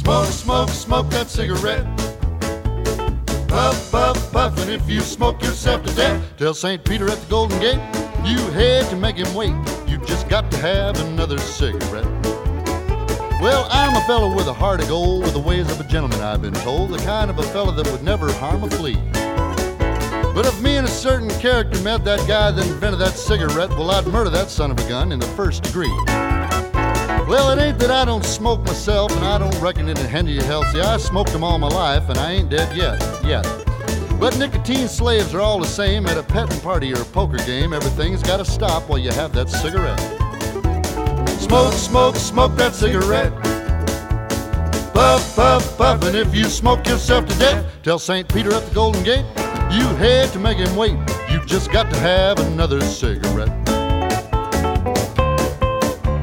Smoke, smoke, smoke that cigarette. Puff, puff, puff, and if you smoke yourself to death, tell St. Peter at the Golden Gate, you had to make him wait. You just got to have another cigarette. Well, I'm a fellow with a heart of gold, with the ways of a gentleman, I've been told, the kind of a fellow that would never harm a flea. But if me and a certain character met that guy that invented that cigarette, well, I'd murder that son of a gun in the first degree. Well, it ain't that I don't smoke myself, and I don't reckon it'd hinder your health. See, I smoked them all my life, and I ain't dead yet. But nicotine slaves are all the same. At a petting party or a poker game, everything's gotta stop while you have that cigarette. Smoke, smoke, smoke that cigarette. Puff, puff, puff, and if you smoke yourself to death, tell St. Peter at the Golden Gate, you had to make him wait. You just got to have another cigarette.